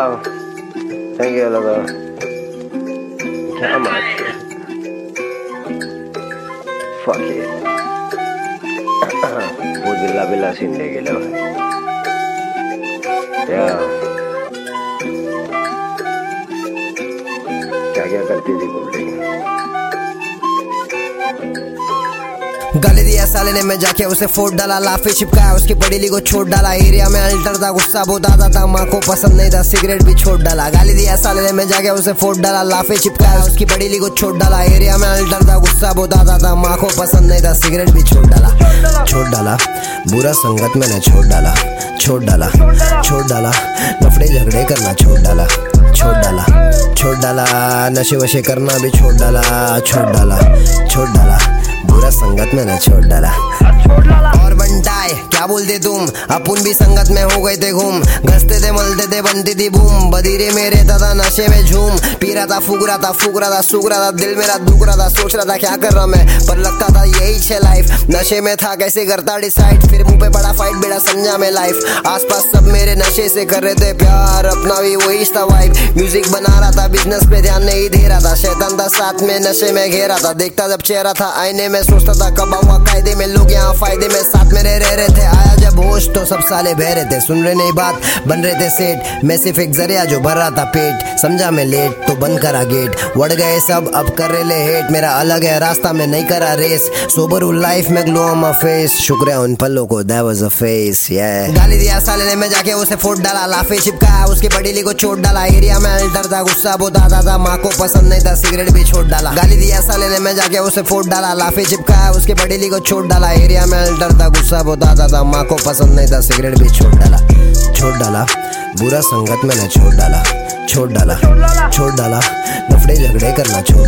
Wow. Thank you लगा। क्या बात है? Fuck it. वो गिल्ला बिल्ला सीन ले गेला भाई। क्या करती थी बोल रही। गाली दिया साले ने, मैं जाके उसे फोड़ डाला, लाफे चिपकाया उसकी पड़ीली को छोड़ डाला। एरिया में अल्टर था, गुस्सा बहुत आता था, माँ को पसंद नहीं था, सिगरेट भी छोड़ डाला। गाली दिया साले ने, मैं जाके उसे फोड़ डाला, लाफे चिपकाया उसकी पड़ीली को छोड़ डाला। एरिया में अल्टर था, गुस्सा बहुत आता था, माँ को पसंद नहीं था, सिगरेट भी छोड़ डाला। बुरा संगत मैंने छोड़ डाला, लफड़े झगड़े करना छोड़ डाला, नशे वशे करना भी छोड़ डाला, बुरा संगत मैंने छोड़ डाला। और बनटाए क्या बोलते तुम, अपन भी संगत में हो गए थे घूम, घसते थे मलते थे बनती थी बूम, बदीरे में रहता था नशे में झूम, पी रहा था फूक रहा था, सूख रहा था, दिल मेरा दुख रहा था, सोच रहा था क्या कर रहा मैं, पर लगता था यही छे लाइफ, नशे में था कैसे करता डिसाइड, फिर मुंह पे बड़ा फाइट बेड़ा समझा मैं लाइफ, आसपास सब मेरे नशे से कर रहे थे प्यार, अपना भी वही था वाइब, म्यूजिक बना रहा था, बिजनेस पे ध्यान नहीं दे रहा था, शैतान था साथ में नशे में घेरा था, देखता जब चेहरा था आईने में, सोचता था कब हुआ कायदे में, लोग यहाँ फायदे में साथ मेरे रह रहे थे, आया जब होश तो सब साले बह रहे थे, सुन रहे नहीं बात बन रहे थे सेठ, मैं सिर्फ एक जरिया जो भर रहा था पेट, समझा मैं लेट तो बंद करा गेट, बढ़ गए सब अब कर रहे ले हेट, मेरा अलग है रास्ता में नहीं करा रेस, सोबर हूँ लाइफ में ग्लो ऑन माय फेस, शुक्र है उन पलों को that was a face yeah। गाली दिया साले ने, मैं जाके उसे फोड़ डाला, लाफे चिपकाया उसकी बड़ीली को छोड़ डाला, एरिया में अल्टर था, गुस्सा बहुत आता था, माँ को पसंद नहीं था, सिगरेट भी छोड़ डाला। गाली दिया साले ने, मैं जाके उसे फोड़ डाला, लाफे चिपकाया उसकी बड़ीली को छोड़ डाला, एरिया में अल्टर था, गुस्सा बहुत आता था, माँ को पसंद नहीं था, सिगरेट भी छोड़ डाला, बुरा संगत मैंने छोड़ डाला, लफड़े झगड़े करना छोड़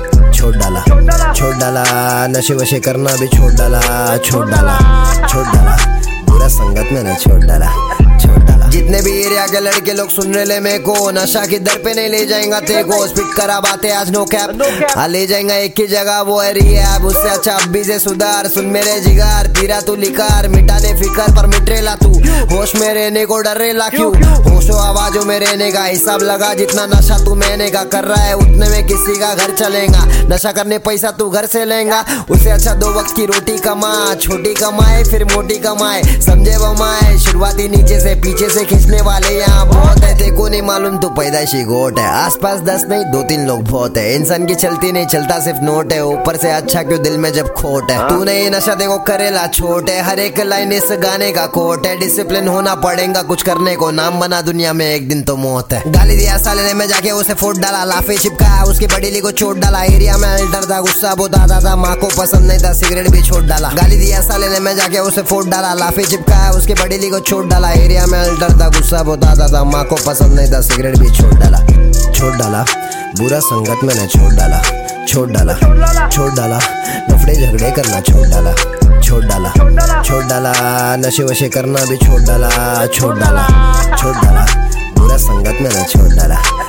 डाला, नशे वशे करना भी छोड़ डाला, बुरा संगत मैंने छोड़ डाला। जितने भी एरिया के लड़के लोग सुन रहे ले मेरे को, नशा की दर पे नहीं ले जाएगा तेरे को, स्पिट करा बातें आज नो कैप, ले जाएगा एक ही जगह वो है रिहैब, उससे अच्छा अभी से सुधार, सुन मेरे जिगार, पीरा तू लिकार, मिटाने फिकर पर मिटरेला तू, होश में रहने को डर रेला क्यों, होशो आवाजों में रहने का हिसाब लगा, जितना नशा तू मैंने का कर रहा है उतने में किसी का घर चलेगा, नशा करने पैसा तू घर से लेगा, उससे अच्छा 2 वक्त की रोटी कमा, छोटी कमाए फिर मोटी कमाए, समझे बमाए, शुरुआती नीचे से पीछे से खींचने वाले यहाँ बहुत है, देखो नहीं मालूम तू पैदाइशी गोट है, आसपास 10 नहीं 2-3 लोग बहुत है, इंसान की चलती नहीं चलता सिर्फ नोट है, ऊपर से अच्छा क्यों दिल में जब खोट है, तू नहीं नशा देखो करेला छोट है, हर एक लाइन इस गाने का कोट है, डिसिप्लिन होना पड़ेगा कुछ करने को, नाम बना दुनिया में एक दिन तो मौत है। गाली दिया साले ने, मैं जाके उसे फोड़ डाला, लाफे चिपकाया उसकी बड़ीली को छोड़ डाला, एरिया में अल्टर था, गुस्सा बहुत आता था, माँ को पसंद नहीं था, सिगरेट भी छोड़ डाला। गाली दिया साले ने, मैं जाके उसे फोड़ डाला, लाफे चिपकाया उसकी बड़ीली को छोड़ डाला, एरिया में अल्टर था, गुस्सा बहुत आता था, माँ को पसंद नहीं था, सिगरेट भी छोड़ डाला, बुरा संगत मैंने छोड़ डाला, लफड़े झगड़े करना छोड़ डाला, नशे वशे करना भी छोड़ डाला, बुरा संगत मैंने छोड़ डाला।